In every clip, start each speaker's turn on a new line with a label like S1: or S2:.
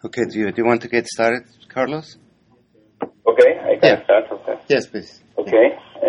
S1: Okay, do you want to get started, Carlos?
S2: Okay, I can start. Okay.
S1: Yes, please.
S2: Okay.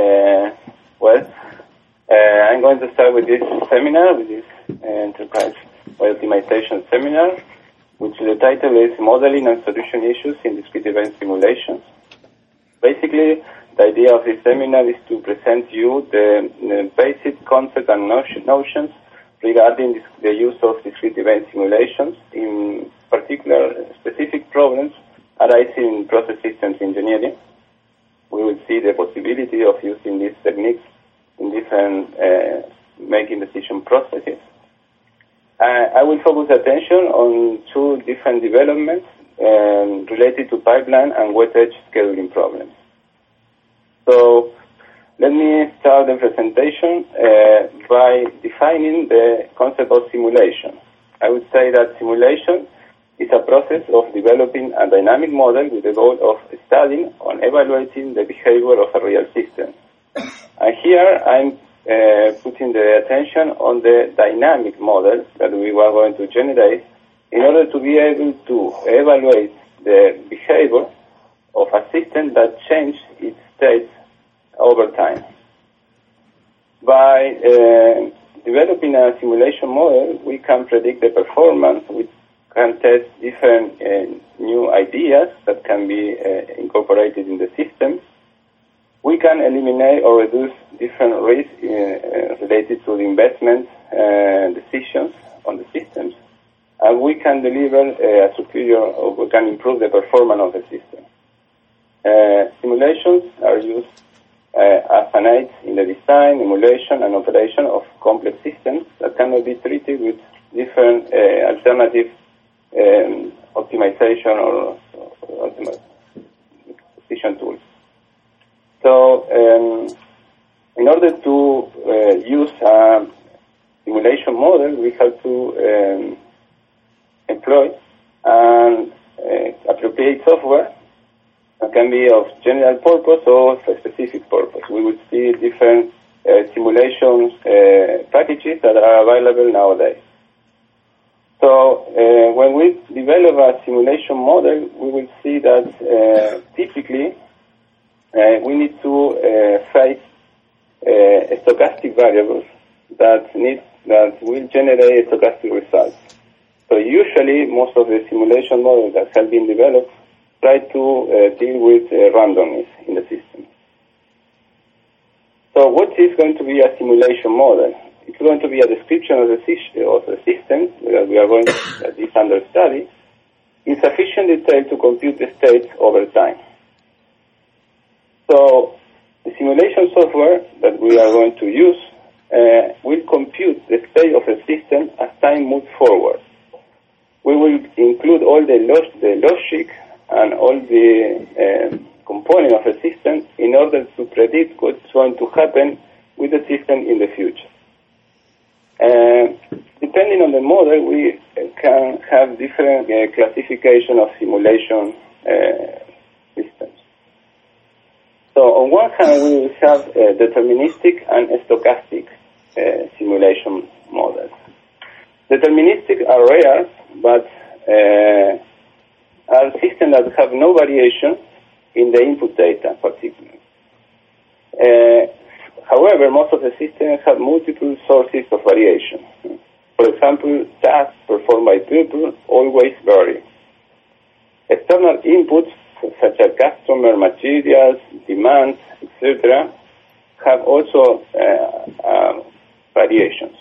S2: I'm going to start with this seminar, with this enterprise optimization seminar, which the title is Modeling and Solution Issues in Discrete Event Simulations. Basically, the idea of this seminar is to present you the basic concepts and notions regarding the use of discrete event simulations, in particular specific problems arising in process systems engineering. We will see the possibility of using these techniques in different making decision processes. I will focus attention on two different developments related to pipeline and wet edge scheduling problems. So let me start the presentation by defining the concept of simulation. I would say that simulation is a process of developing a dynamic model with the goal of studying and evaluating the behavior of a real system. And here I'm putting the attention on the dynamic model that we are going to generate in order to be able to evaluate the behavior of a system that changes its state over time. By developing a simulation model, we can predict the performance. We can test different new ideas that can be incorporated in the system. We can eliminate or reduce different risks related to the investment decisions on the systems. And we can deliver a superior, or we can improve the performance of the system. Simulations are used as an aid in the design, emulation, and operation of complex systems that cannot be treated with different alternative optimization or decision tools. So, in order to use a simulation model, we have to employ an appropriate software that can be of general purpose or for specific purpose. We will see different simulation packages that are available nowadays. So when we develop a simulation model, we will see that typically we need to face stochastic variables that will generate stochastic results. So usually most of the simulation models that have been developed try to deal with randomness in the system. So what is going to be a simulation model? It's going to be a description of the system that we are going to this under study in sufficient detail to compute the states over time. So the simulation software that we are going to use will compute the state of the system as time moves forward. We will include all the logic and all the components of the system in order to predict what's going to happen with the system in the future. Depending on the model, we can have different classification of simulation systems. So on one hand, we will have deterministic and stochastic simulation models. Deterministic are rare, but are systems that have no variation in the input data, particularly. However, most of the systems have multiple sources of variation. For example, tasks performed by people always vary. External inputs, such as customer materials, demands, etc., have also variations.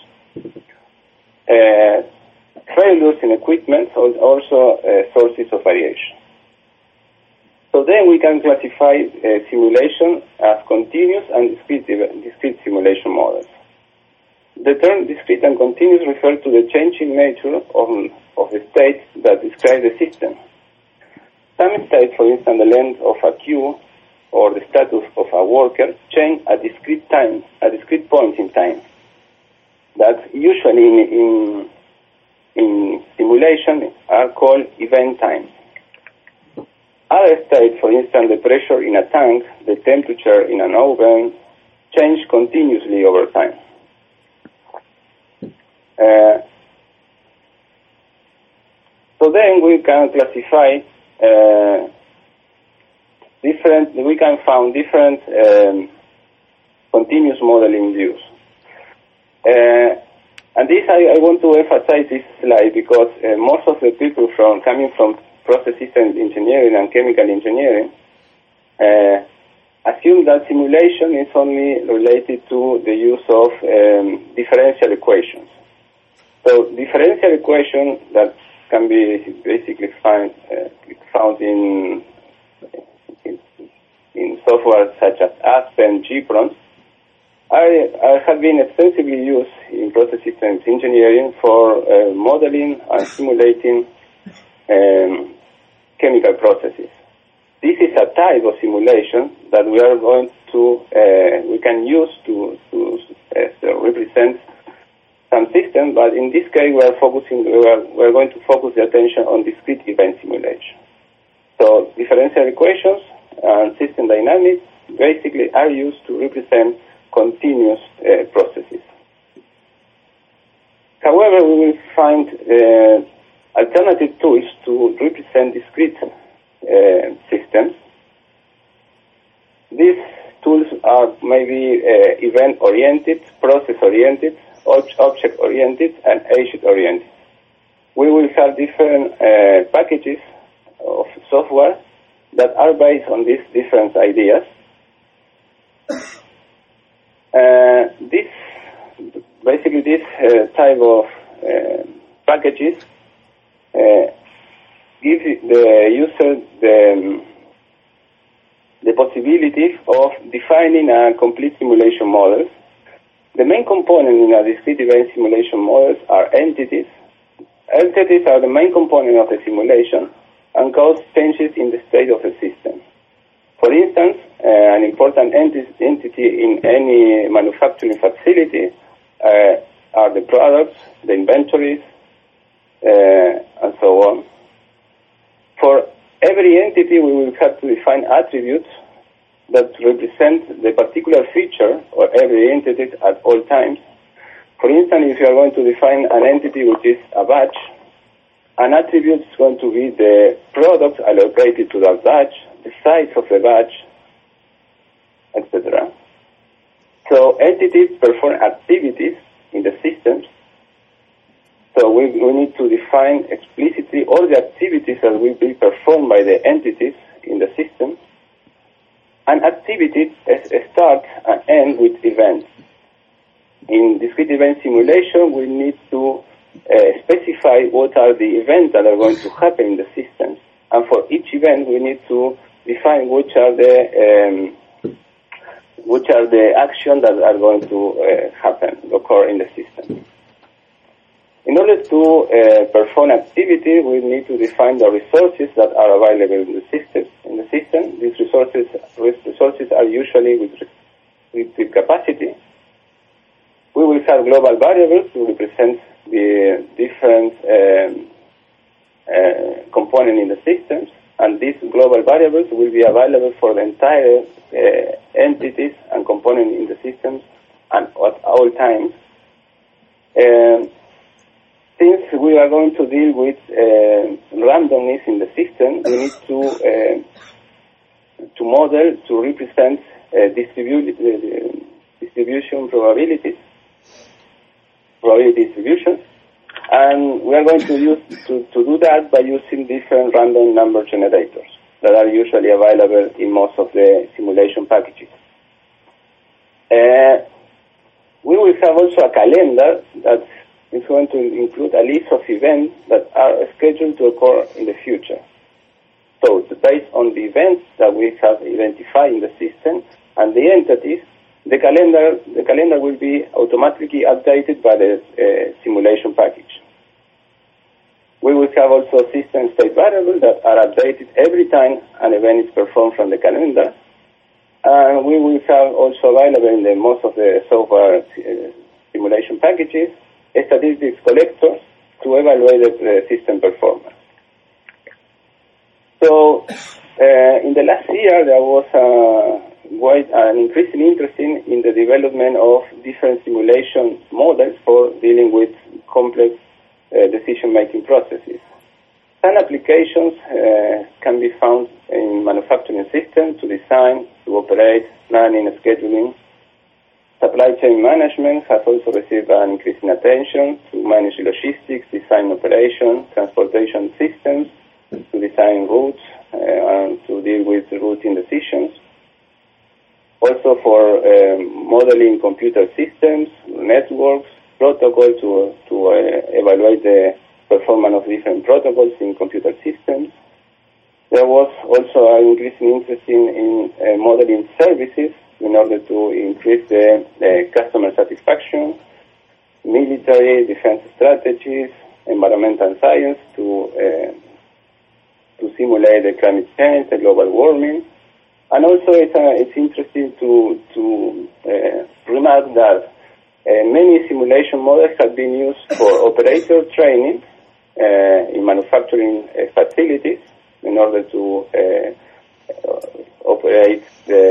S2: Failures in equipment are also sources of variation. So then we can classify simulation as continuous and discrete simulation models. The term discrete and continuous refer to the changing nature of the states that describe the system. Some states, for instance, the length of a queue or the status of a worker, change at discrete points in time. That usually in simulation are called event times. Other states, for instance, the pressure in a tank, the temperature in an oven, change continuously over time. So then we can classify we can found different continuous modeling views. And this, I want to emphasize this slide because most of the people coming from process systems engineering and chemical engineering assume that simulation is only related to the use of differential equations. So differential equation that can be basically found in software such as Aspen, GPRON, have been extensively used in process systems engineering for modeling and simulating chemical processes. This is a type of simulation that we are going to we can use to represent some system, but in this case we are going to focus the attention on discrete event simulation. So differential equations and system dynamics basically are used to represent continuous processes. However, we will find alternative tools to represent discrete systems. These tools are maybe event-oriented, process-oriented, object-oriented, and agent-oriented. We will have different packages of software that are based on these different ideas. This type of packages give the user the possibility of defining a complete simulation model. The main component in a discrete event simulation models are entities. Entities are the main component of the simulation and cause changes in the state of the system. For instance, an important entity in any manufacturing facility are the products, the inventories, and so on. For every entity, we will have to define attributes that represent the particular feature of every entity at all times. For instance, if you are going to define an entity which is a batch, an attribute is going to be the product allocated to that batch, the size of the batch, etc. So entities perform activities in the systems. So we need to define explicitly all the activities that will be performed by the entities in the system. And activities start and end with events. In discrete event simulation, we need to specify what are the events that are going to happen in the systems. And for each event, we need to define which are the actions that are going to occur in the system. In order to perform activity, we need to define the resources that are available in the system. These resources are usually with capacity. We will have global variables to represent the different components in the systems, and these global variables will be available for the entire entities and components in the systems and at all times. Since we are going to deal with randomness in the system, we need to model, to represent distribution probability distributions, and we are going to do that by using different random number generators that are usually available in most of the simulation packages. We will have also a calendar that is going to include a list of events that are scheduled to occur in the future. So based on the events that we have identified in the system and the entities, the calendar will be automatically updated by the simulation package. We will have also system state variables that are updated every time an event is performed from the calendar. And we will have also available in most of the software simulation packages statistics collectors to evaluate the system performance. So in the last year there was an increasing interest in the development of different simulation models for dealing with complex decision-making processes. Some applications can be found in manufacturing systems to design, to operate, planning, scheduling. Supply chain management has also received an increasing attention to manage logistics, design operation, transportation systems, to design routes, and to deal with routing decisions. Also for modeling computer systems, networks, protocols to evaluate the performance of different protocols in computer systems. There was also an increasing interest in modeling services in order to increase the customer satisfaction, military defense strategies, environmental science to simulate the climate change, the global warming. And also it's interesting to remark that many simulation models have been used for operator training in manufacturing facilities in order to operate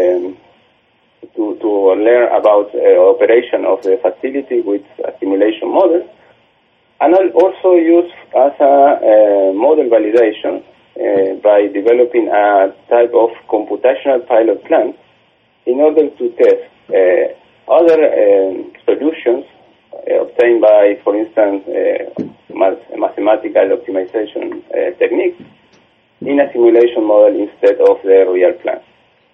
S2: to learn about operation of the facility with a simulation model, and also used as a model validation by developing a type of computational pilot plant in order to test other solutions obtained by, for instance, mathematical optimization techniques in a simulation model instead of the real plant.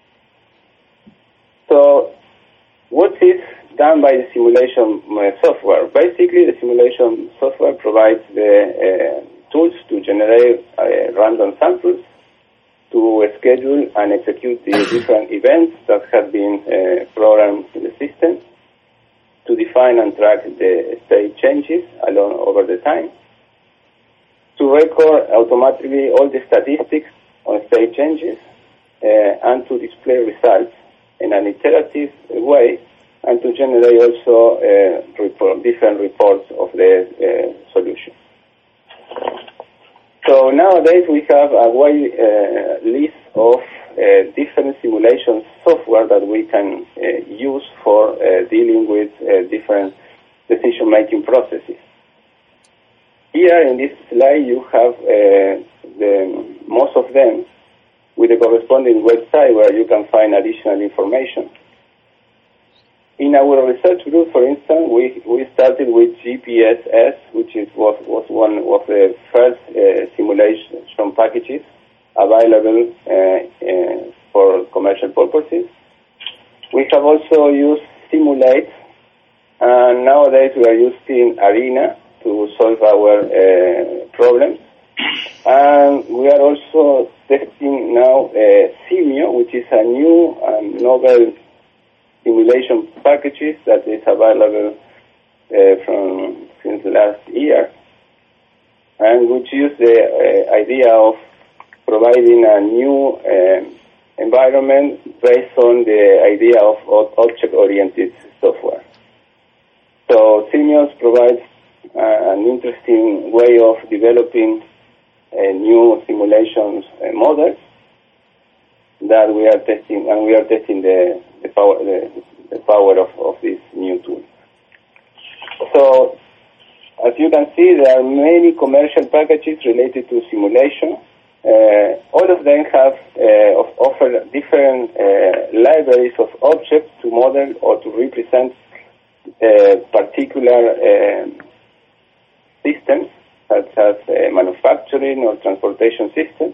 S2: So what is done by the simulation software? Basically, the simulation software provides the tools to generate random samples, to schedule and execute the different events that have been programmed in the system, to define and track the state changes over the time, to record automatically all the statistics on state changes, and to display results in an iterative way, and to generate also different reports of the solution. So nowadays we have a wide list of different simulation software that we can use for dealing with different decision-making processes. Here in this slide you have most of them with the corresponding website where you can find additional information. In our research group, for instance, we started with GPSS, which was one of the first simulation packages available for commercial purposes. We have also used Simulate, and nowadays we are using Arena to solve our problems. And we are also testing now Simio, which is a new and novel simulation packages that is available since last year, and which use the idea of providing a new environment based on the idea of object-oriented software. So Simios provides an interesting way of developing new simulations models that we are testing, and we are testing the power of this new tool. So, as you can see, there are many commercial packages related to simulation. All of them have offer different libraries of objects to model or to represent particular systems, such as manufacturing or transportation systems.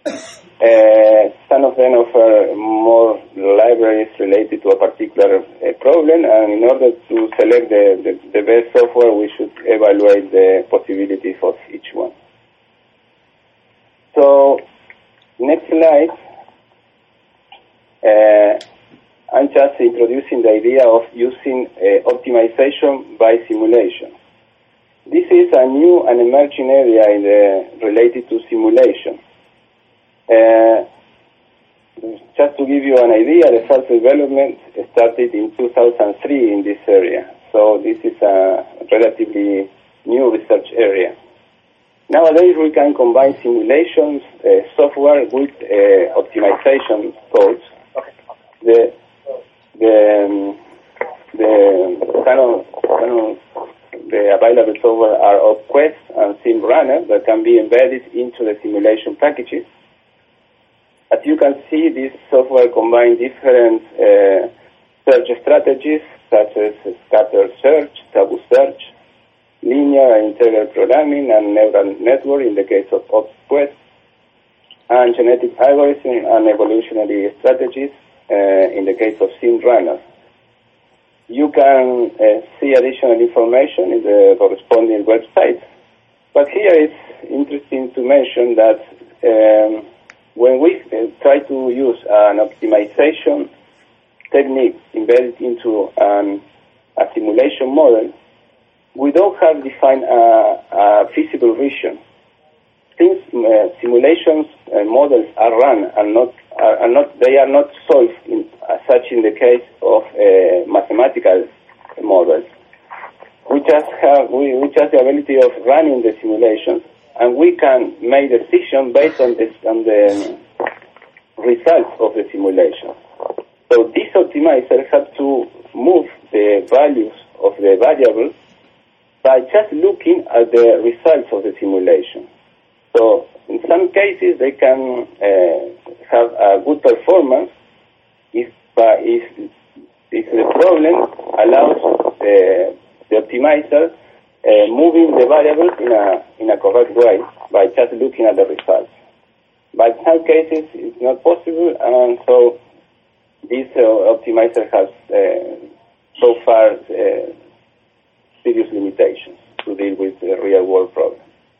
S2: Some of them offer more libraries related to a particular problem, and in order to select the best software, we should evaluate the possibilities of each one. So, next slide. I'm just introducing the idea of using optimization by simulation. This is a new and emerging area related to simulation. Just to give you an idea, the first development started in 2003 in this area. So this is a relatively new research area. Nowadays we can combine simulations software with optimization codes. The available software are OpQuest and SimValidate. runner that can be embedded into the simulation packages. As you can see, this software combines different search strategies such as scatter search, tabu search, linear and integral programming, and neural network in the case of OpsQuest, and genetic algorithms and evolutionary strategies in the case of SimRunner. You can see additional information in the corresponding website, but here it's interesting to mention that when we try to use an optimization technique embedded into a simulation model, we don't have defined a feasible region. Since simulations models are run they are not solved as such in the case of mathematical models. We just have the ability of running the simulations, and we can make decisions based on the results of the simulation. So this optimizer has to move the values of the variables by just looking at the results of the simulation. So in some cases they can have a good performance if the problem allows the optimizer moving the variables in a correct way by just looking at the results. But in some cases it's not possible, and so this optimizer has so far serious limitations to deal with the real-world problems.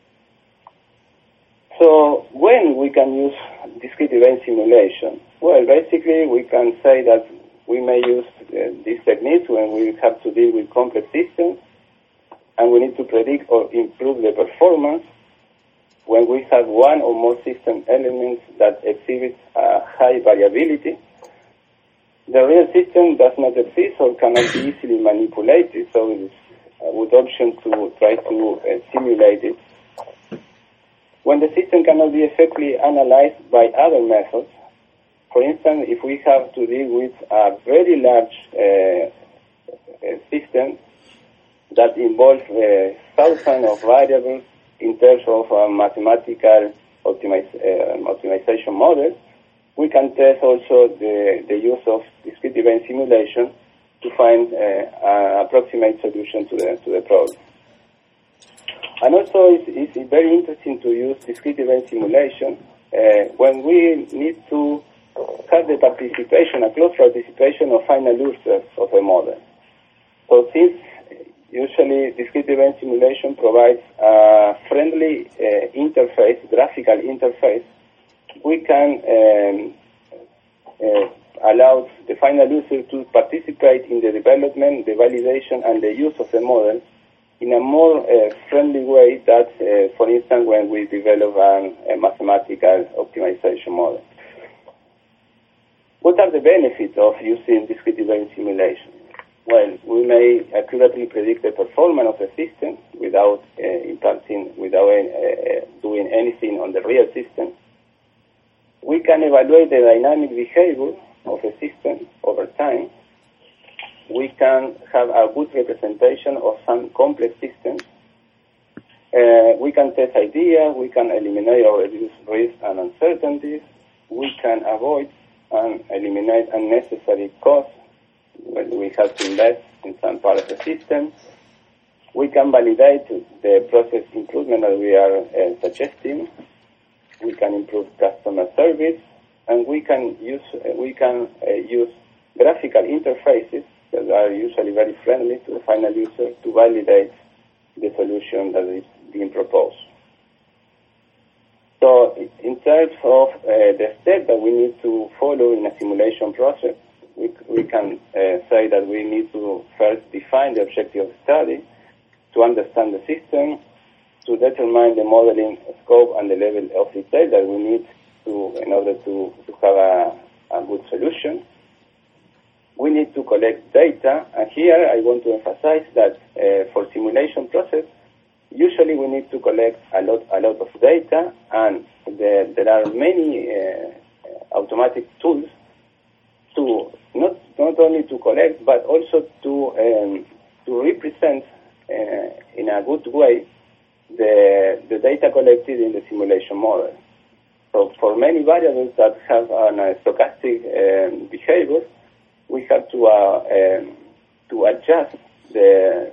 S2: So when we can use discrete event simulation? Well, basically we can say that we may use these techniques when we have to deal with complex systems and we need to predict or improve the performance when we have one or more system elements that exhibit a high variability. The real system does not exist or cannot be easily manipulated, so it is a good option to try to simulate it. When the system cannot be effectively analyzed by other methods, for instance, if we have to deal with a very large system that involves thousands of variables in terms of mathematical optimization models, we can test also the use of discrete event simulation to find an approximate solution to the problem. And also it's very interesting to use discrete event simulation when we need to have the participation, a close participation of final users of a model. So since usually discrete event simulation provides a friendly interface, graphical interface, we can allow the final user to participate in the development, the validation, and the use of the model in a more friendly way that, for instance, when we develop a mathematical optimization model. What are the benefits of using discrete event simulation? Well, we may accurately predict the performance of the system without doing anything on the real system. We can evaluate the dynamic behavior of a system over time. We can have a good representation of some complex systems. We can test ideas. We can eliminate or reduce risks and uncertainties. We can avoid and eliminate unnecessary costs when we have to invest in some part of the system. We can validate the process improvement that we are suggesting. We can improve customer service, and we can use graphical interfaces that are usually very friendly to the final user to validate the solution that is being proposed. So in terms of the step that we need to follow in a simulation process, we can say that we need to first define the objective of the study, to understand the system, to determine the modeling scope and the level of detail that we need in order to have a good solution. We need to collect data, and here I want to emphasize that for simulation process, usually we need to collect a lot of data, and there are many automatic tools to not only to collect but also to represent in a good way the data collected in the simulation model. So for many variables that have a stochastic behavior, we have to adjust the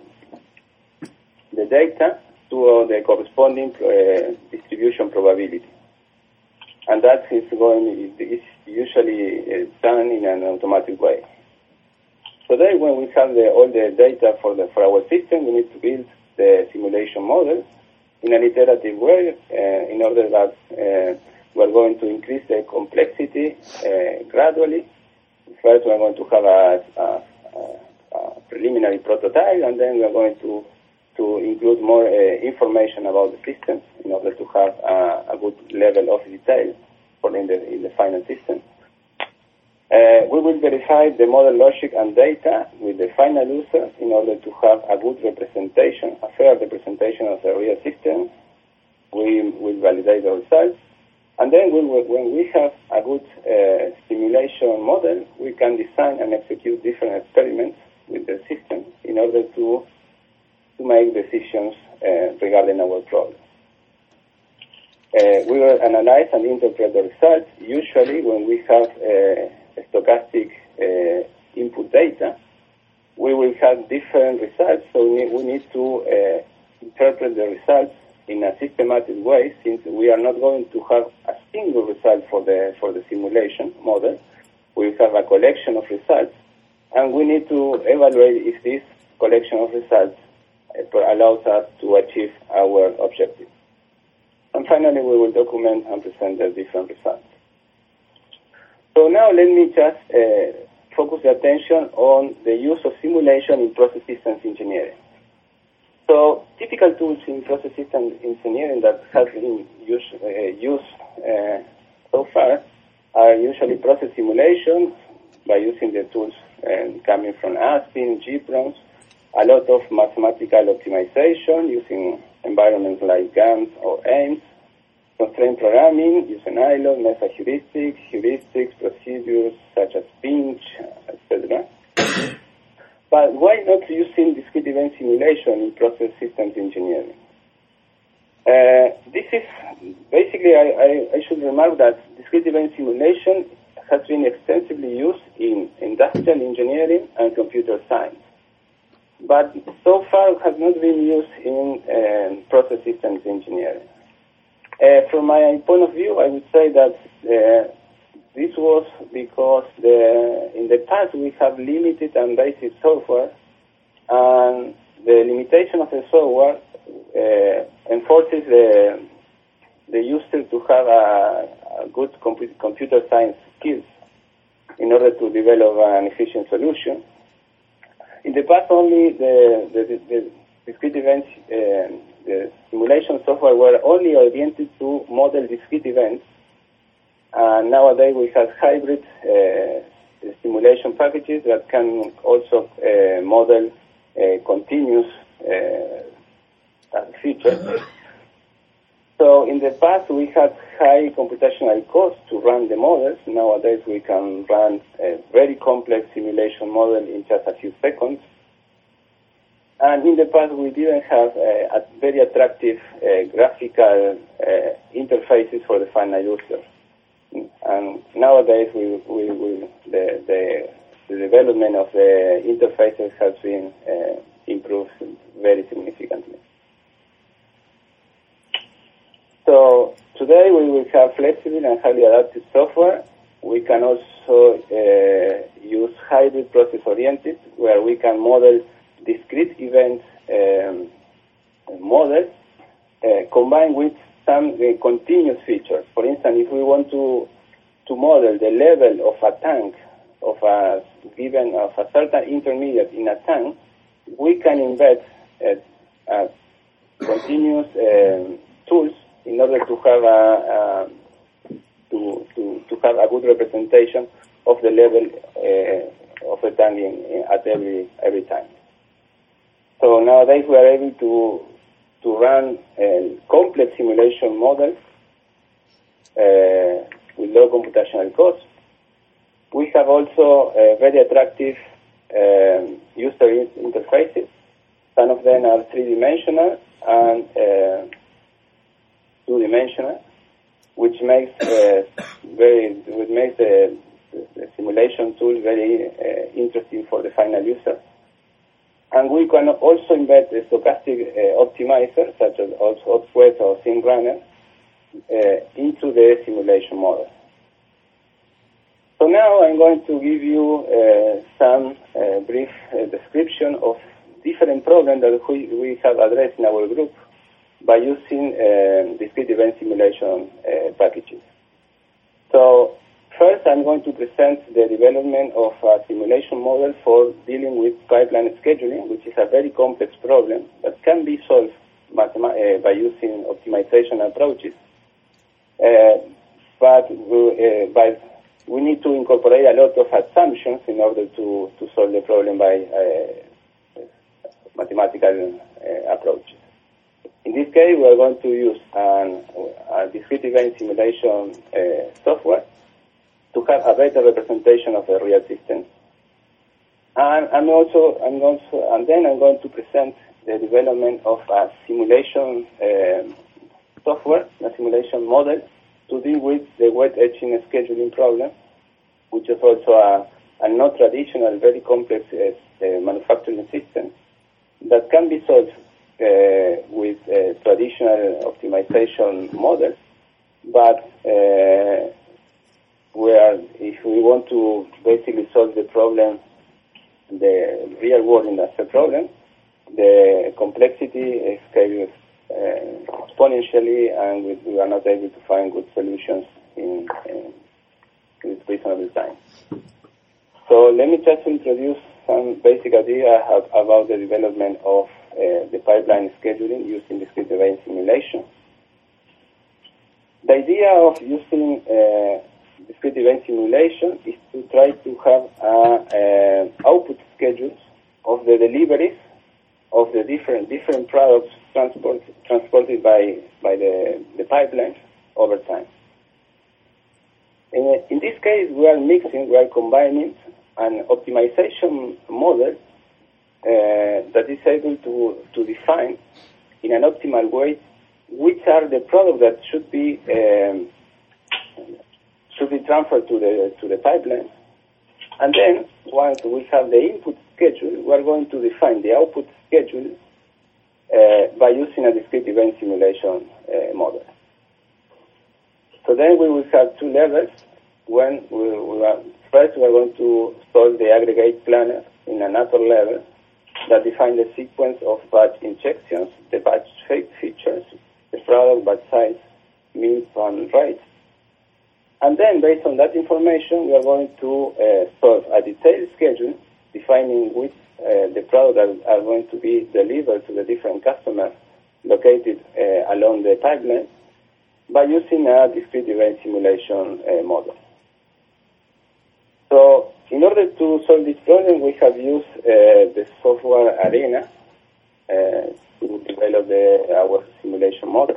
S2: data to the corresponding distribution probability. And that is usually done in an automatic way. So then when we have all the data for our system, we need to build the simulation model in an iterative way in order that we're going to increase the complexity gradually. First, we're going to have a preliminary prototype, and then we're going to include more information about the system in order to have a good level of detail in the final system. We will verify the model logic and data with the final user in order to have a good representation, a fair representation of the real system. We will validate the results. And then when we have a good simulation model, we can design and execute different experiments with the system in order to make decisions regarding our problem. We will analyze and interpret the results. Usually when we have stochastic input data, we will have different results, so we need to interpret the results in a systematic way, since we are not going to have a single result for the simulation model. We will have a collection of results, and we need to evaluate if this collection of results allows us to achieve our objective. And finally, we will document and present the different results. So now let me just focus the attention on the use of simulation in process systems engineering. So typical tools in process systems engineering that have been used so far are usually process simulation by using the tools coming from Aspin, gPROMS, a lot of mathematical optimization using environments like GAMS or AIMS, constraint programming using ILOC, method heuristics, procedures such as pinch, etc. But why not using discrete event simulation in process systems engineering? This is basically, I should remark that discrete event simulation has been extensively used in industrial engineering and computer science, but so far has not been used in process systems engineering. From my point of view, I would say that this was because in the past we have limited and basic software, and the limitation of the software enforces the user to have a good computer science skills in order to develop an efficient solution. In the past, only the discrete events, the simulation software were only oriented to model discrete events. Nowadays we have hybrid simulation packages that can also model continuous features. So in the past we had high computational costs to run the models. Nowadays we can run a very complex simulation model in just a few seconds. And in the past we didn't have a very attractive graphical interfaces for the final user. And nowadays the development of the interfaces has been improved very significantly. So today we will have flexible and highly adaptive software. We can also use hybrid process-oriented, where we can model discrete event models combined with some continuous features. For instance, if we want to model the level of a tank of a certain intermediate in a tank, we can embed continuous tools in order to have a good representation of the level of the tank at every time. So nowadays we are able to run complex simulation models with low computational costs. We have also very attractive user interfaces. Some of them are three-dimensional, and two-dimensional, which makes the simulation tool very interesting for the final user. And we can also embed a stochastic optimizer, such as OpsWest or SimRunner, into the simulation model. So now I'm going to give you some brief description of different problems that we have addressed in our group by using discrete event simulation packages. So first, I'm going to present the development of a simulation model for dealing with pipeline scheduling, which is a very complex problem that can be solved by using optimization approaches. But we need to incorporate a lot of assumptions in order to solve the problem by mathematical approaches. In this case, we are going to use a discrete event simulation software to have a better representation of the real system. And then I'm going to present the development of a simulation software, a simulation model, to deal with the wet etching scheduling problem, which is also a not traditional, very complex manufacturing system that can be solved with traditional optimization models, but if we want to basically solve the problem, the real world industrial problem, the complexity scales exponentially, and we are not able to find good solutions in reasonable time. So let me just introduce some basic idea about the development of the pipeline scheduling using discrete event simulation. The idea of using discrete event simulation is to try to have output schedules of the deliveries of the different products transported by the pipelines over time. In this case, we are combining an optimization model that is able to define in an optimal way which are the products that should be transferred to the pipeline. And then, once we have the input schedule, we are going to define the output schedule by using a discrete event simulation model. So then we will have two levels. First, we are going to solve the aggregate planner in an upper level that define the sequence of batch injections, the batch features, the product batch size, means, and rates. And then, based on that information, we are going to solve a detailed schedule defining which the products are going to be delivered to the different customers located along the pipeline by using a discrete event simulation model. So, in order to solve this problem, we have used the software Arena to develop our simulation model.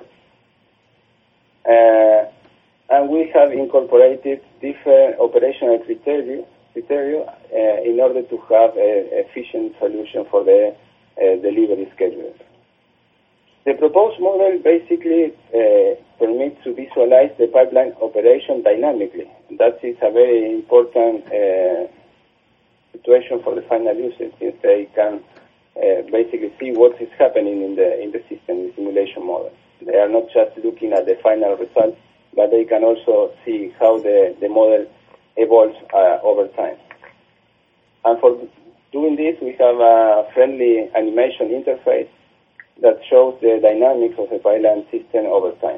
S2: And we have incorporated different operational criteria in order to have an efficient solution for the delivery schedule. The proposed model basically permits to visualize the pipeline operation dynamically. That is a very important situation for the final user, since they can basically see what is happening in the system, in the simulation model. They are not just looking at the final result, but they can also see how the model evolves over time. And for doing this, we have a friendly animation interface that shows the dynamics of the pipeline system over time.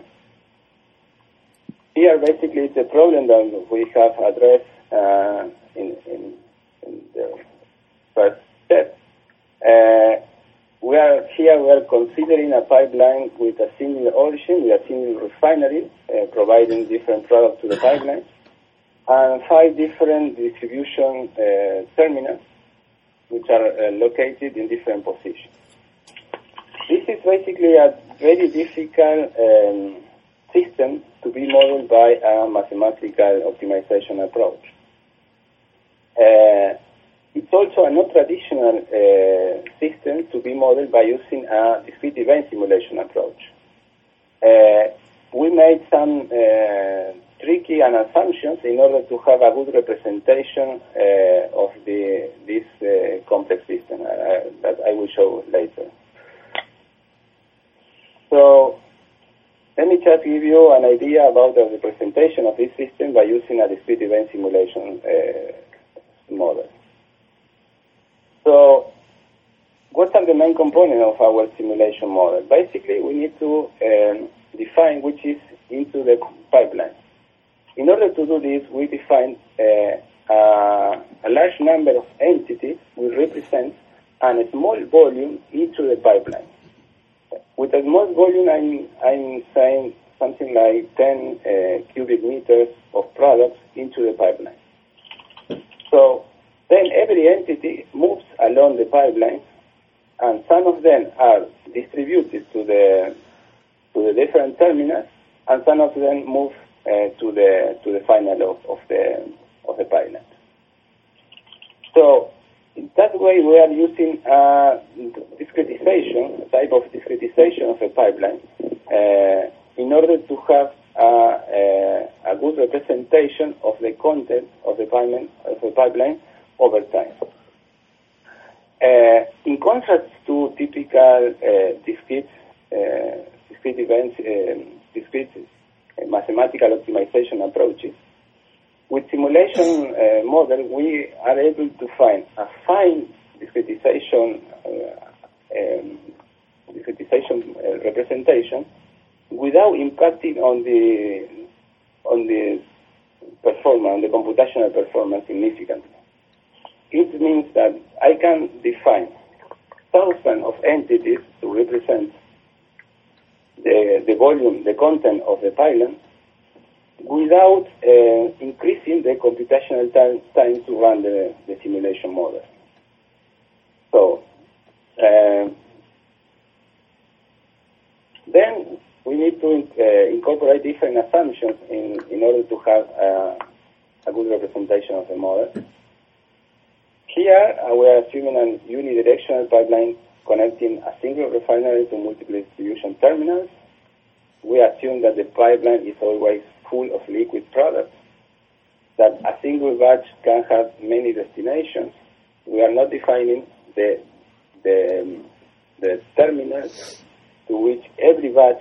S2: Here, basically, the problem that we have addressed in the first step. We are considering a pipeline with a single origin, with a single refinery, providing different products to the pipeline, and 5 different distribution terminals, which are located in different positions. This is basically a very difficult system to be modeled by a mathematical optimization approach. it's also a non-traditional system to be modeled by using a discrete event simulation approach. We made some tricky assumptions in order to have a good representation of this complex system that I will show later. So let me just give you an idea about the representation of this system by using a discrete event simulation model. So what are the main components of our simulation model? Basically, we need to define which is into the pipeline. In order to do this, we define a large number of entities will represent a small volume into the pipeline. With a small volume, I'm saying something like 10 cubic meters of products into the pipeline. So then every entity moves along the pipeline, and some of them are distributed to the different terminals, and some of them move to the final of the pipeline. So in that way, we are using a type of discretization of a pipeline in order to have a good representation of the content of the pipeline over time. In contrast to typical discrete mathematical optimization approaches, with simulation model, we are able to find a fine discretization representation without impacting on the performance, on the computational performance significantly. It means that I can define thousands of entities to represent the volume, the content of the pipeline, without increasing the computational time to run the simulation model. So then we need to incorporate different assumptions in order to have a good representation of the model. Here we are assuming a unidirectional pipeline connecting a single refinery to multiple distribution terminals. We assume that the pipeline is always full of liquid products, that a single batch can have many destinations. We are not defining the terminals to which every batch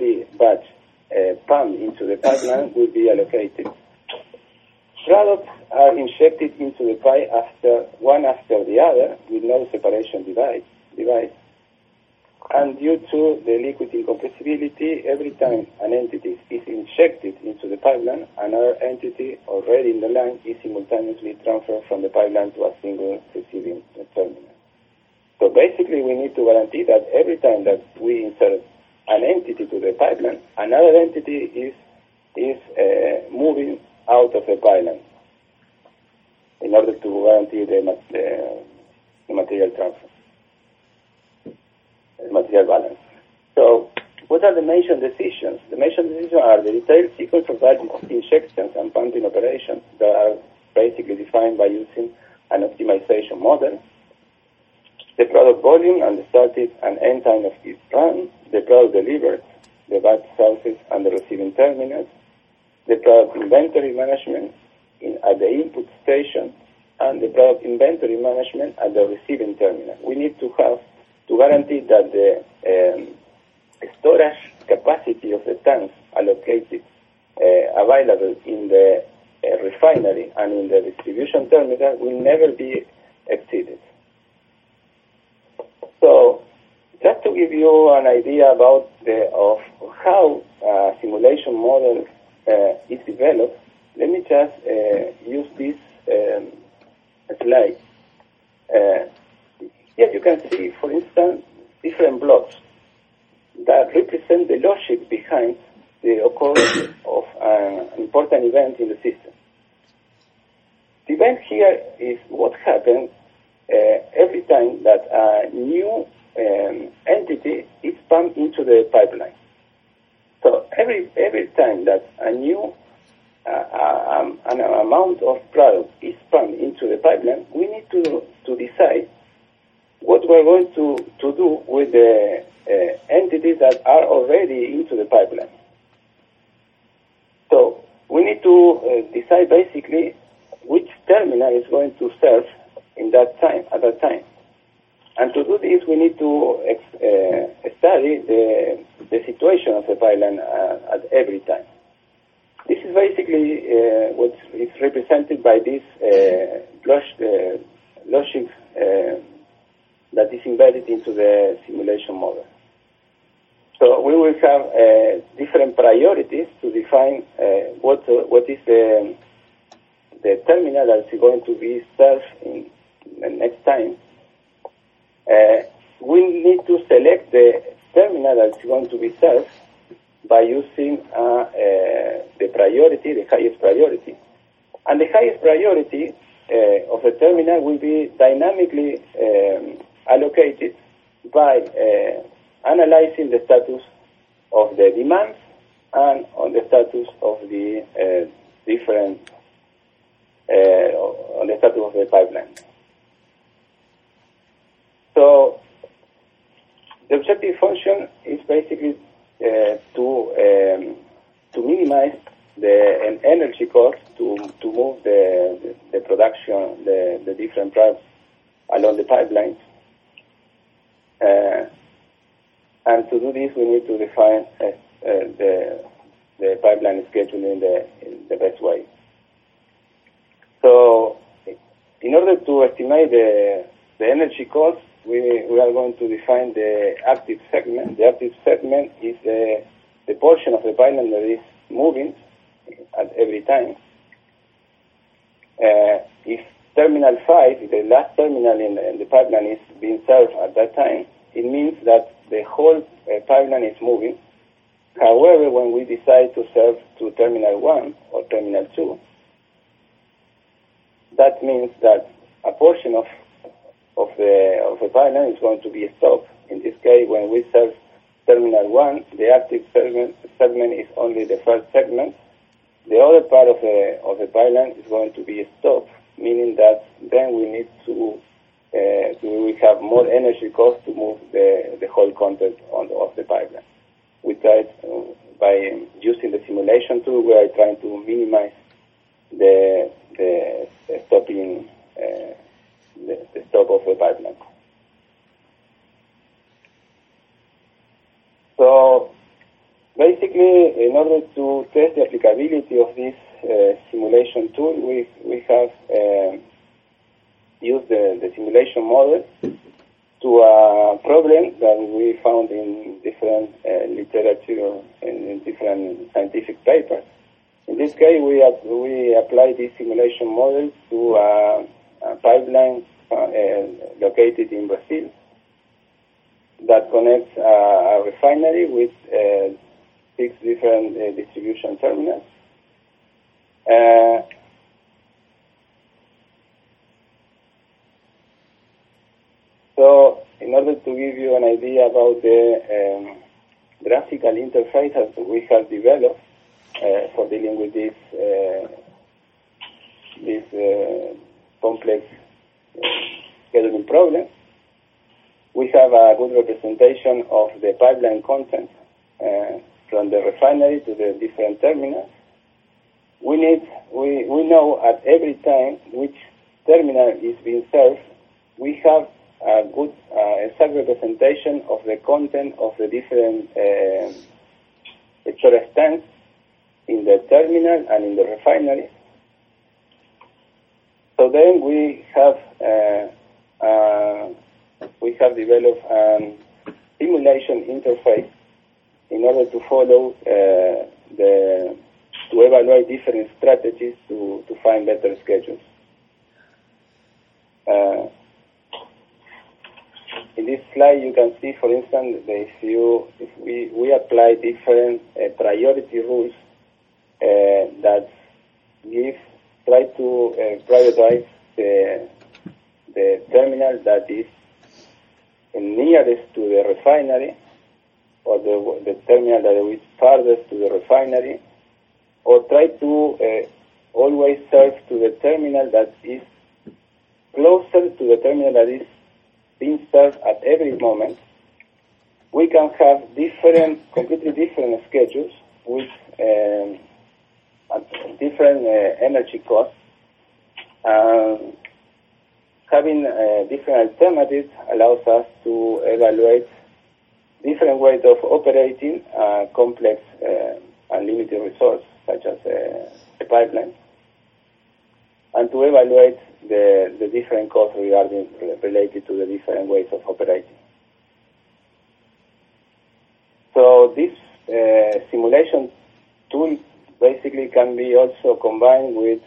S2: pumped into the pipeline will be allocated. Products are injected into the pipe one after the other with no separation device. And due to the liquid incompressibility, every time an entity is injected into the pipeline, another entity already in the line is simultaneously transferred from the pipeline to a single receiving terminal. So basically, we need to guarantee that every time that we insert an entity to the pipeline, another entity is moving out of the pipeline in order to guarantee the material transfer, the material balance. So what are the mentioned decisions? The mentioned decisions are the detailed sequence of batch injections and pumping operations that are basically defined by using an optimization model, the product volume and the starting and end time of each run, the product delivered, the batch sources and the receiving terminals, the product inventory management at the input station, and the product inventory management at the receiving terminal. We need to guarantee that the storage capacity of the tanks allocated available in the refinery and in the distribution terminal will never be exceeded. So, just to give you an idea about of how a simulation model is developed, let me just use this slide. Here you can see, for instance, different blocks that represent the logic behind the occurrence of an important event in the system. The event here is what happens every time that a new entity is pumped into the pipeline. So every time that a an amount of product is pumped into the pipeline, we need to decide what we're going to do with the entities that are already into the pipeline. So we need to decide basically which terminal is going to serve at that time. And to do this, we need to study the situation of the pipeline at every time. This is basically what is represented by this logic that is embedded into the simulation model. So we will have different priorities to define what is the terminal that is going to be served in the next time. We need to select the terminal that is going to be served by using the priority, the highest priority. And the highest priority of the terminal will be dynamically allocated by analyzing the status of the demands and on the status of the on the status of the pipeline. So the objective function is basically to minimize the energy cost to move the production, the different products along the pipelines. And to do this, we need to define the pipeline schedule in the best way. So in order to estimate the energy cost, we are going to define the active segment. The active segment is the portion of the pipeline that is moving at every time. If terminal 5, the last terminal in the pipeline, is being served at that time, it means that the whole pipeline is moving. However, when we decide to serve to terminal 1 or terminal 2, that means that a portion of the pipeline is going to be stopped. In this case, when we serve terminal 1, the active segment is only the first segment. The other part of the pipeline is going to be stopped, meaning that then we need to we have more energy cost to move the whole content of the pipeline. We tried by using the simulation tool, we are trying to minimize the stopping the stop of the pipeline. So basically, in order to test the applicability of this simulation tool, we have used the simulation model to a problem that we found in different literature and in different scientific papers. In this case, we apply this simulation model to a pipeline located in Brazil that connects a refinery with 6 different distribution terminals. So, in order to give you an idea about the graphical interface that we have developed for dealing with this complex scheduling problem, we have a good representation of the pipeline content from the refinery to the different terminals. We know at every time which terminal is being served. We have a good exact representation of the content of the different storage tanks in the terminal and in the refinery. So then we have developed a simulation interface in order to follow to evaluate different strategies to find better schedules. In this slide, you can see, for instance, that if we apply different priority rules that try to prioritize the terminal that is nearest to the refinery, or the terminal that is farthest to the refinery, or try to always serve to the terminal that is closer to the terminal that is being served at every moment, we can have completely different schedules with different energy costs. Having different alternatives allows us to evaluate different ways of operating complex and limited resource, such as a pipeline, and to evaluate the different costs related to the different ways of operating. So this simulation tool basically can be also combined with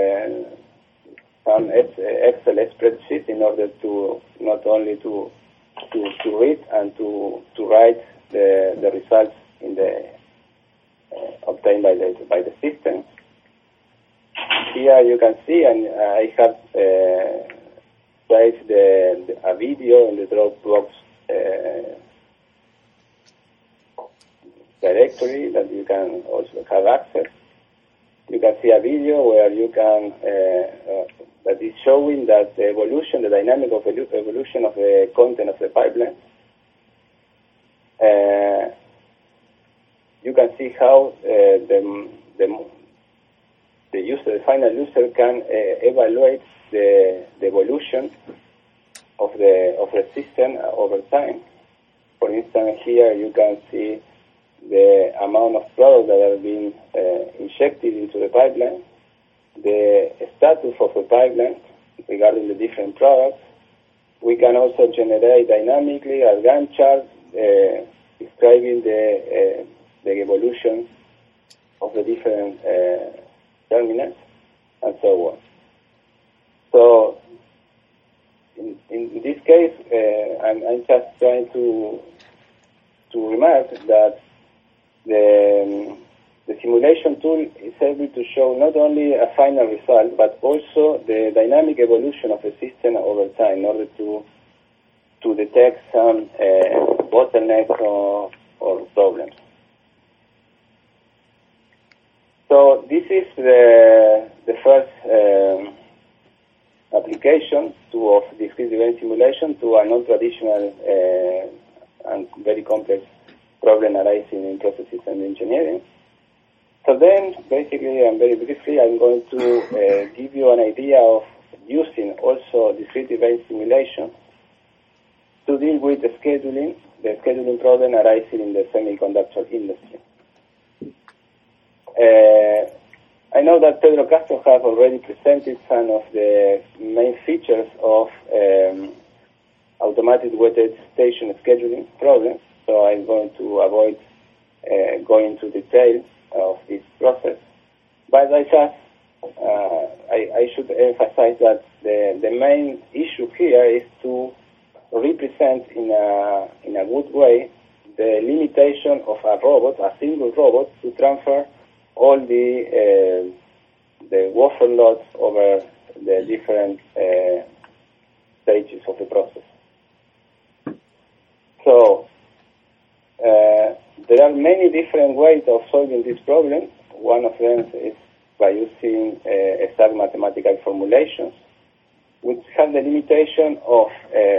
S2: some Excel spreadsheet in order to not only to read and to write the results in the obtained by the system. Here you can see, and I have saved a video in the Dropbox directory that you can also have access. You can see a video where you can that is showing that the evolution, the dynamic of evolution of the content of the pipeline. You can see how the user, the final user, can evaluate the evolution of the system over time. For instance, here you can see the amount of product that are being injected into the pipeline, the status of the pipeline regarding the different products. We can also generate dynamically a Gantt chart describing the evolution of the different terminals and so on. So in this case, I'm just trying to remark that the simulation tool is able to show not only a final result, but also the dynamic evolution of the system over time in order to detect some bottlenecks or problems. So this is the first application of discrete event simulation to a non-traditional and very complex problem arising in process system engineering. So then, basically, and very briefly, I'm going to give you an idea of using also discrete event simulation to deal with the scheduling problem arising in the semiconductor industry. I know that Pedro Castro has already presented some of the main features of automatic weighted station scheduling problems, so I'm going to avoid going into detail of this process. But I should emphasize that the main issue here is to represent in a good way the limitation of a single robot, to transfer all the wafer loads over the different stages of the process. So there are many different ways of solving this problem. One of them is by using exact mathematical formulations, which have the limitation of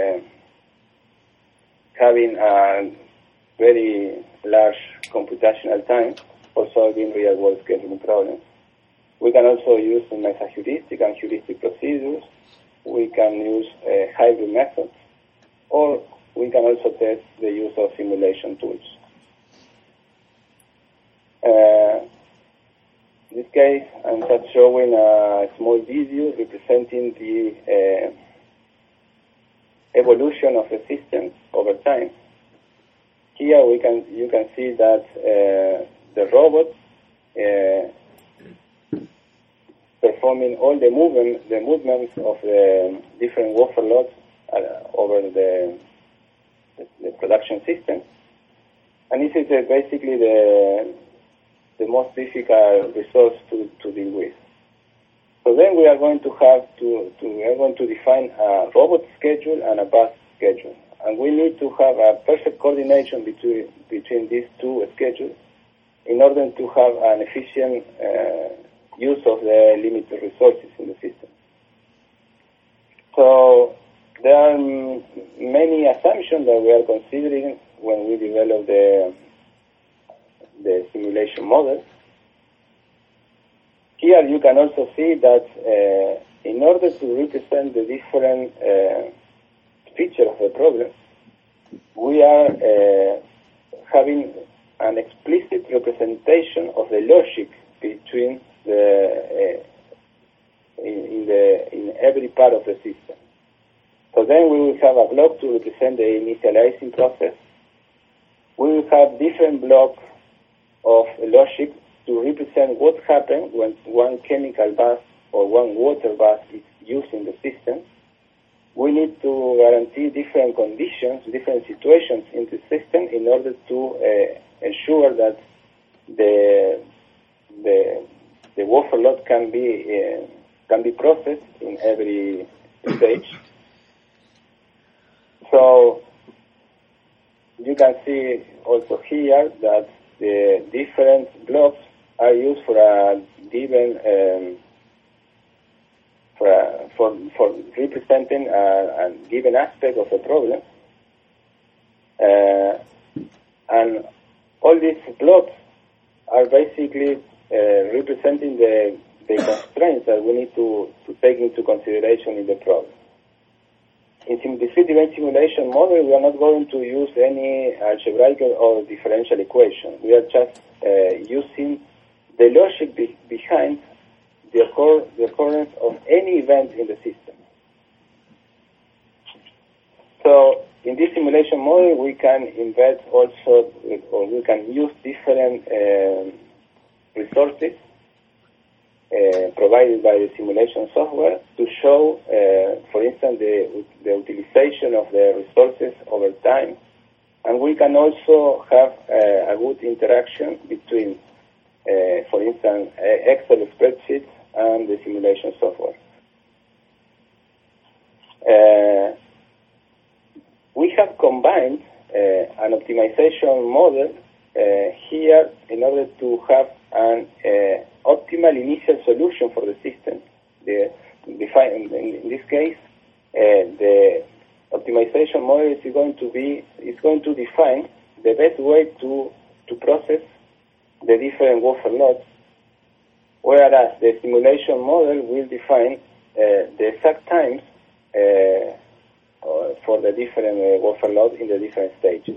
S2: having a very large computational time for solving real-world scheduling problems. We can also use meta-heuristic and heuristic procedures. We can use hybrid methods, or we can also test the use of simulation tools. In this case, I'm just showing a small video representing the evolution of the system over time. Here you can see that the robot performing all the movements of the different wafer loads over the production system, and this is basically the most difficult resource to deal with. So then we are going to define a robot schedule and a bus schedule, and we need to have a perfect coordination between these two schedules in order to have an efficient use of the limited resources in the system. So there are many assumptions that we are considering when we develop the simulation model. Here you can also see that in order to represent the different features of the problem, we are having an explicit representation of the logic between in every part of the system. So then we will have a block to represent the initializing process. We will have different blocks of logic to represent what happens when one chemical bus or one water bus is used in the system. We need to guarantee different conditions, different situations in the system in order to ensure that the wafer lot can be processed in every stage. So you can see also here that the different blocks are used for a given for representing a given aspect of the problem, and all these blocks are basically representing the constraints that we need to take into consideration in the problem. In the discrete simulation model, we are not going to use any algebraic or differential equation. We are just using the logic behind the occurrence of any event in the system. So in this simulation model, we can embed also, or we can use different resources provided by the simulation software to show, for instance, the utilization of the resources over time. And we can also have a good interaction between, for instance, Excel spreadsheets and the simulation software. We have combined an optimization model here in order to have an optimal initial solution for the system. In this case, the optimization model is going to define the best way to process the different wafer lots, whereas the simulation model will define the exact times for the different wafer lots in the different stages.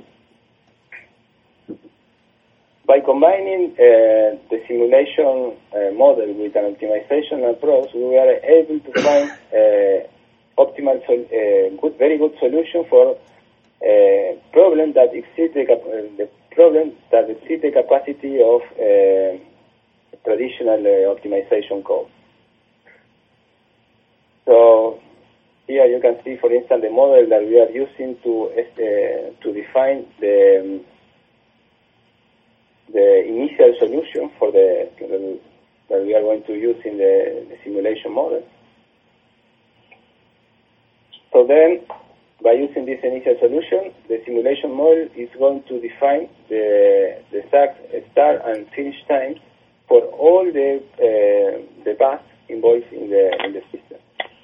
S2: By combining the simulation model with an optimization approach, we are able to find very good solution for problems that exceed the capacity of traditional optimization code. So here you can see, for instance, the model that we are using to define the initial solution for that we are going to use in the simulation model. So then, by using this initial solution, the simulation model is going to define the start and finish times for all the paths involved in the system.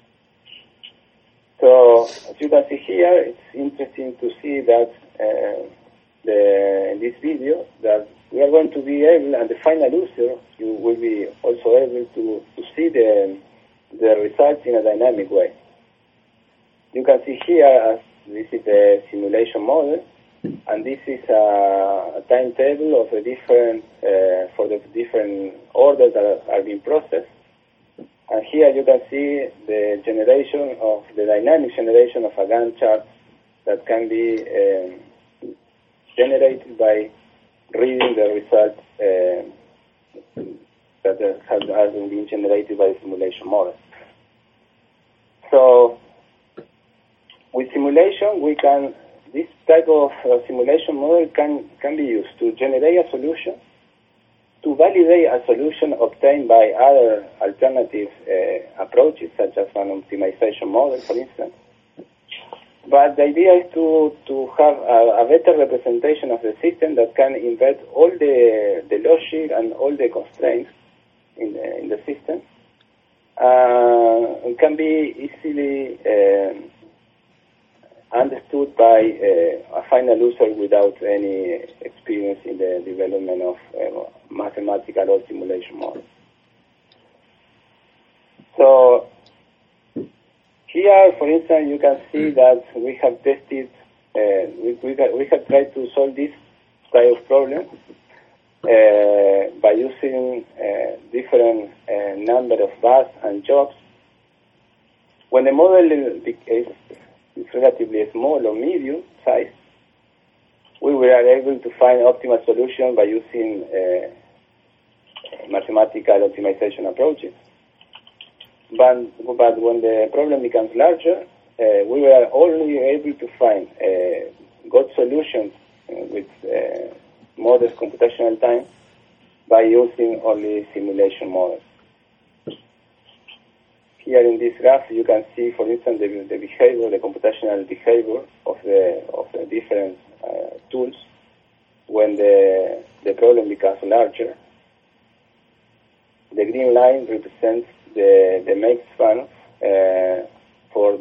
S2: So, as you can see here, it's interesting to see that in this video that we are going to be able, and the final user, you will be also able to see the results in a dynamic way. You can see here, as this is the simulation model, and this is a timetable of the different for the different orders that are being processed. And here you can see the dynamic generation of a Gantt chart that can be generated by reading the results that have been generated by the simulation model. So, with simulation, this type of simulation model can be used to generate a solution, to validate a solution obtained by other alternative approaches, such as an optimization model, for instance. But the idea is to have a better representation of the system that can embed all the logic and all the constraints in the system. It can be easily understood by a final user without any experience in the development of mathematical or simulation models. So here, for instance, you can see that we have tested, we have tried to solve this type of problem by using different number of bars and jobs. When the model is relatively small or medium size, we were able to find optimal solution by using mathematical optimization approaches. But when the problem becomes larger, we were only able to find good solutions with modest computational time by using only simulation models. Here in this graph, you can see, for instance, the behavior, the computational behavior of the different tools when the problem becomes larger. The green line represents the make span for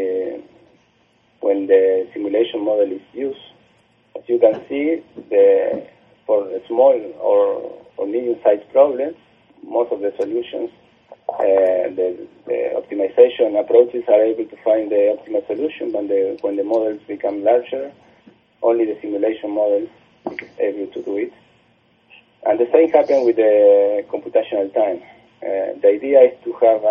S2: when the simulation model is used. As you can see, for a small or medium-sized problems, most of the solutions, the optimization approaches are able to find the optimal solution. But when the models become larger, only the simulation model is able to do it. And the same happens with the computational time. The idea is to have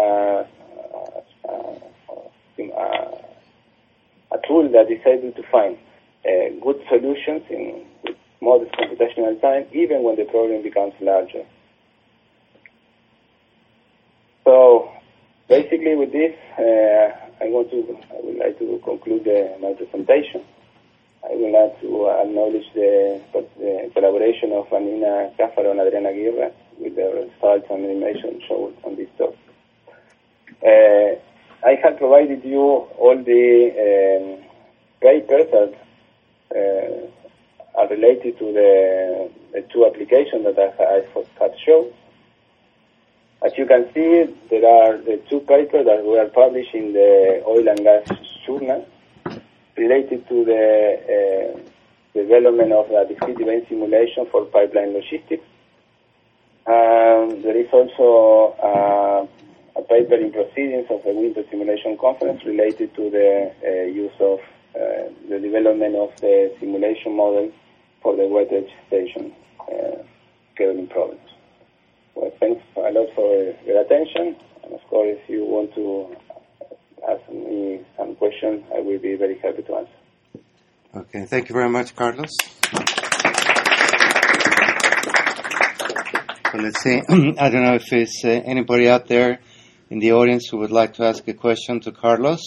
S2: a tool that is able to find good solutions in modest computational time, even when the problem becomes larger. So basically, with this, I would like to conclude my presentation. I would like to acknowledge the collaboration of Anina Cáfaro and Adriana Aguirre with the results and animation shown on this talk. I have provided you all the papers that are related to the two applications that I have shown. As you can see, there are the two papers that were published in the Oil and Gas Journal related to the development of a discrete event simulation for pipeline logistics. There is also a paper in Proceedings of the Winter Simulation Conference related to the use of the development of the simulation model for the wet edge station scheduling problems. Well, thanks a lot for your attention. And of course, if you want to ask me some questions, I will be very happy to answer.
S1: Okay, thank you very much, Carlos. So let's see. I don't know if there's anybody out there in the audience who would like to ask a question to Carlos.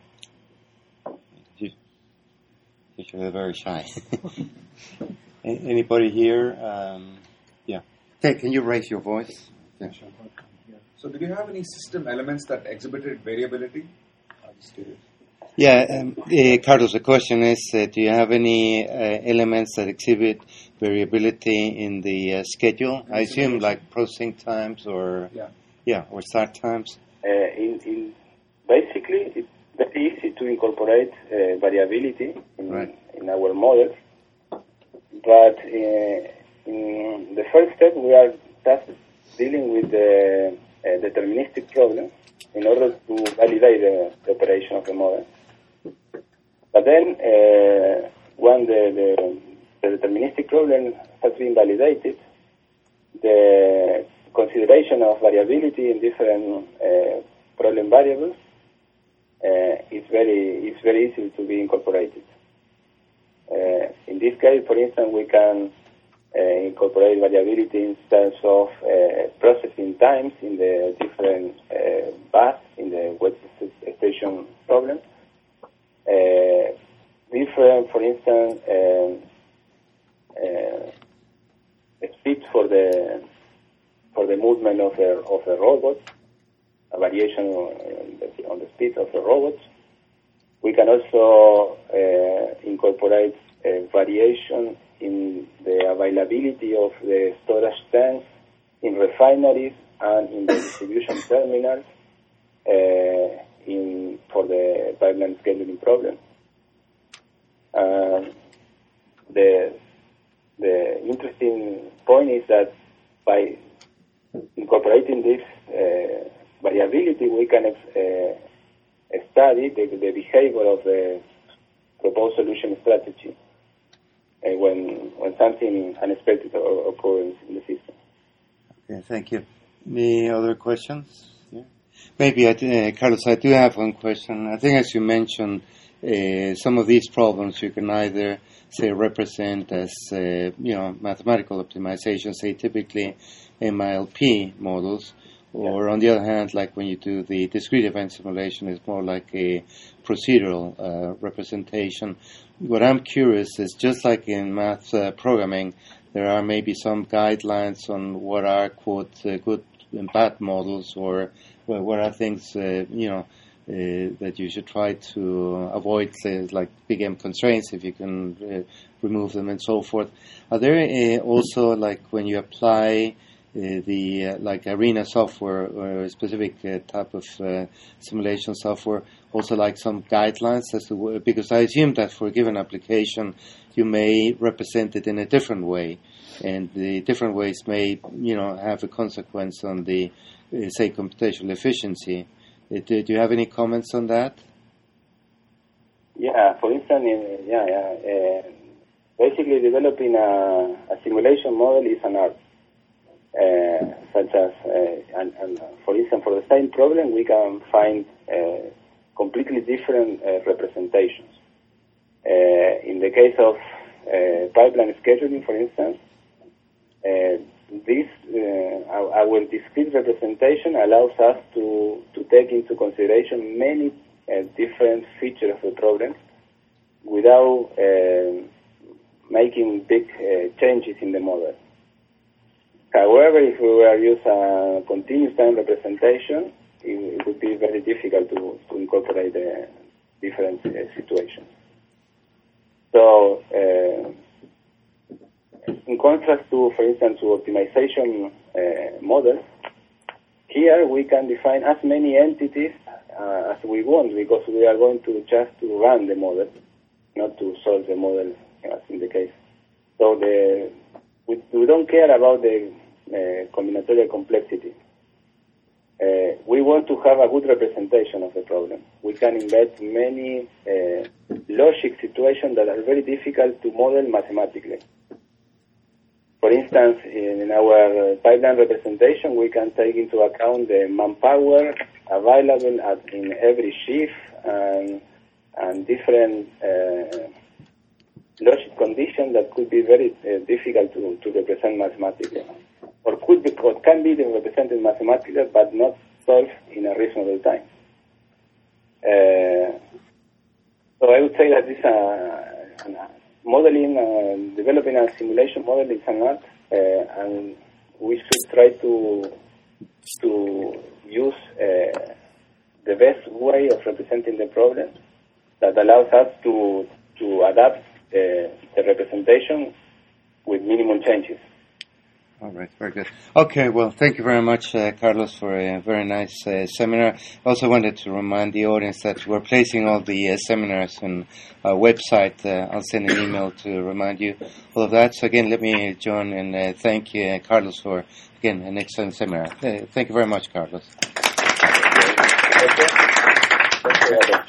S1: You're very shy. Anybody here? Yeah. Hey, can you raise your voice? Yeah.
S3: Sure. So, did you have any system elements that exhibited variability? I'm just curious.
S1: Yeah, Carlos, the question is, do you have any elements that exhibit variability in the schedule? I assume like processing times or or start times.
S2: Basically, it's very easy to incorporate variability in our models, but in the first step, we are just dealing with the deterministic problem in order to validate the operation of the model. But then, when the deterministic problem has been validated, the consideration of variability in different problem variables is very easy to be incorporated. In this case, for instance, we can incorporate variability in terms of processing times in the different paths in the wet station problem. Different, for instance, speed for the movement of the robots, a variation on the speed of the robots. We can also incorporate a variation in the availability of the storage tanks in refineries and in the distribution terminals for the pipeline scheduling problem. The interesting point is that by incorporating this variability, we can study the behavior of the proposed solution strategy when something unexpected occurs in the system.
S1: Okay, thank you. Any other questions? Yeah. Maybe, Carlos, I do have one question. I think, as you mentioned, some of these problems you can either say represent as mathematical optimization, say typically MILP models, or on the other hand, like when you do the discrete event simulation, it's more like a procedural representation. What I'm curious is, just like in math programming, there are maybe some guidelines on what are, quote, good and bad models, or what are things, that you should try to avoid, like big M constraints, if you can remove them and so forth. Are there also, like when you apply the like ARENA software or a specific type of simulation software, also like some guidelines as to, because I assume that for a given application you may represent it in a different way, and the different ways may have a consequence on the say computational efficiency. Do you have any comments on that?
S2: Yeah, for instance, basically developing a simulation model is an art. Such as, and for instance, for the same problem, we can find completely different representations. In the case of pipeline scheduling, for instance, our discrete representation allows us to take into consideration many different features of the problem without making big changes in the model. However, if we were to use a continuous time representation, it would be very difficult to incorporate the different situations. So, in contrast to, for instance, to optimization models, here we can define as many entities as we want, because we are going to just to run the model, not to solve the model, as in the case. So we don't care about the combinatorial complexity. We want to have a good representation of the problem. We can embed many logic situations that are very difficult to model mathematically. For instance, in our pipeline representation, we can take into account the manpower available in every shift and different logic conditions that could be very difficult to represent mathematically, or can be represented mathematically but not solved in a reasonable time. So I would say that this modeling, developing a simulation model is an art, and we should try to use the best way of representing the problem that allows us to adapt the representation with minimum changes.
S1: All right, very good. Okay, well, thank you very much, Carlos, for a very nice seminar. I also wanted to remind the audience that we're placing all the seminars on our website. I'll send an email to remind you all of that. So again, let me join and thank you, Carlos, for, again, an excellent seminar. Thank you very much, Carlos.
S2: Thank you.